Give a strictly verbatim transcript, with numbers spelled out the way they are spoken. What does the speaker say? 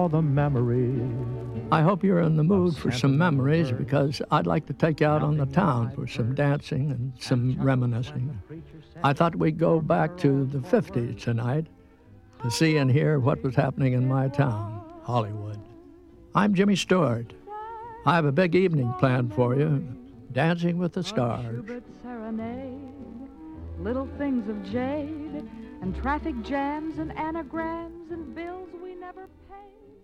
all the memories. I hope you're in the mood for some memories, because I'd like to take you out on the town for some dancing and some reminiscing. I thought we'd go back to the fifties tonight to see and hear what was happening in my town, Hollywood. I'm Jimmy Stewart. I have a big evening planned for you, Dancing with the Stars. Little things of jade and traffic jams and anagrams and bills we never paid.